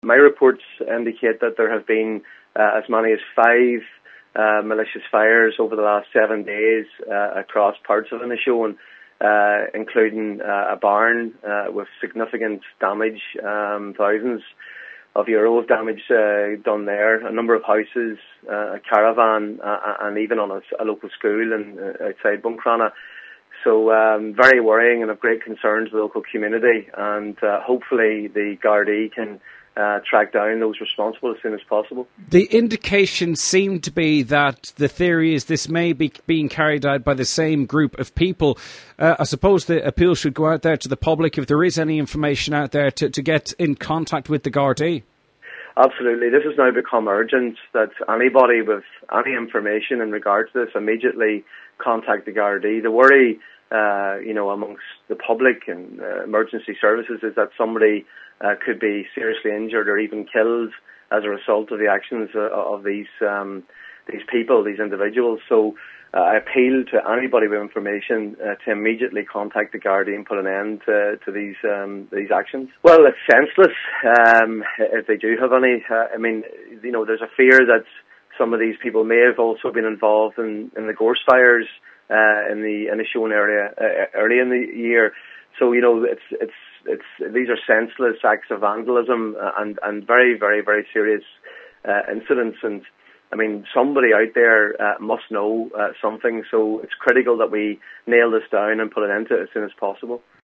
My reports indicate that there have been as many as 5 malicious fires over the last 7 days across parts of Inishowen, including a barn with significant damage, thousands of euro of damage done there, a number of houses, a caravan, and even on a local school outside Buncrana. So very worrying and of great concern to the local community, and hopefully the Gardaí can track down those responsible as soon as possible. The indication seemed to be that the theory is this may be being carried out by the same group of people. I suppose the appeal should go out there to the public, if there is any information out there, to get in contact with the Gardaí. Absolutely. This has now become urgent, that anybody with any information in regards to this immediately contact the Gardaí. The worry, amongst the public and emergency services is that somebody could be seriously injured or even killed as a result of the actions of these people, these individuals. So I appeal to anybody with information to immediately contact the Gardaí and put an end to these actions. Well, it's senseless if they do have any. There's a fear that some of these people may have also been involved in the gorse fires in the Inishowen area early in the year. So these are senseless acts of vandalism and very, very, very serious incidents. And I mean, somebody out there must know something. So it's critical that we nail this down and put an end to it as soon as possible.